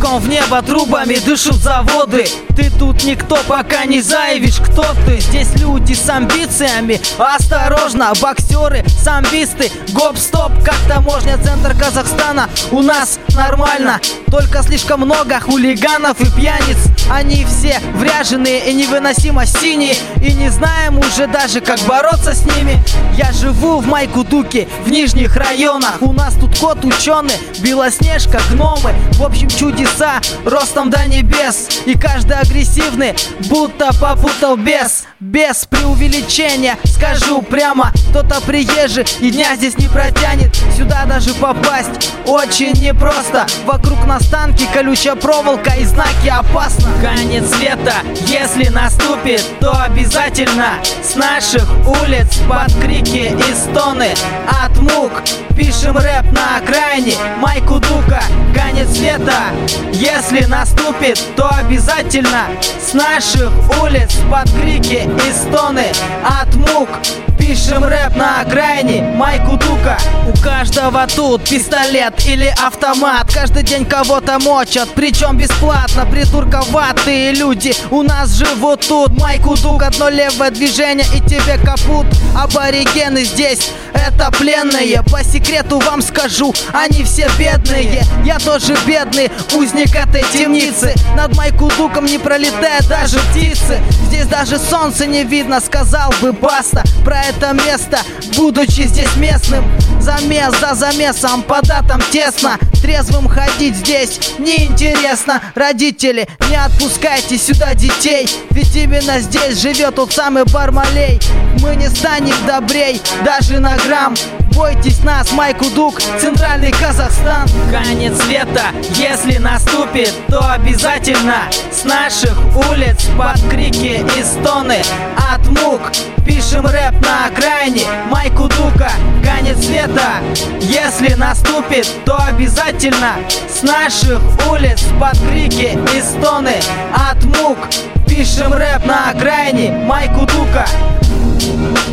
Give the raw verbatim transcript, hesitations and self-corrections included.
Кулаком в небо, трубами дышат заводы. Ты тут никто, пока не заявишь, кто ты. Здесь люди с амбициями, осторожно, боксеры, самбисты. Гоп-стоп, как таможня, центр Казахстана. У нас нормально, только слишком много хулиганов и пьяниц. Они все вряженые и невыносимо синие, и не знаем уже даже, как бороться с ними. Я живу в Майкудуке, в нижних районах. У нас тут кот ученый, Белоснежка, гномы. В общем, чудеса ростом до небес. И каждый агрессивный будто попутал бес. Без преувеличения скажу прямо, кто-то приезжий и дня здесь не протянет. Сюда даже попасть очень непросто. Вокруг нас танки, колючая проволока и знаки опасно. Конец света, если наступит, то обязательно с наших улиц под крики и стоны от мук пишем рэп на окраине Майкудука. Конец света, если наступит, то обязательно с наших улиц под крики и стоны от мук пишем рэп на окраине Майкудука. У каждого тут пистолет или автомат. Каждый день кого-то мочат, причем бесплатно. Придурковатые люди у нас живут тут. Майкудук, одно левое движение и тебе капут. Аборигены здесь это пленные. По секрету вам скажу, они все бедные. Я тоже бедный узник этой темницы. Над Майкудуком не пролетает даже птицы. Здесь даже солнце не видно, сказал бы Баста. Про это место, будучи здесь местным. Замес за замесом, по датам тесно. Трезвым ходить здесь неинтересно. Родители, не отпускайте сюда детей, ведь именно здесь живет тот самый Бармалей. Мы не станем добрей даже на грамм. Бойтесь нас, Майкудук, центральный Казахстан. Конец света, если наступит, то обязательно с наших улиц под крики и стоны от мук пишем рэп на окраине Майкудука. Конец света, если наступит, то обязательно с наших улиц под крики и стоны от мук пишем рэп на окраине Майкудука.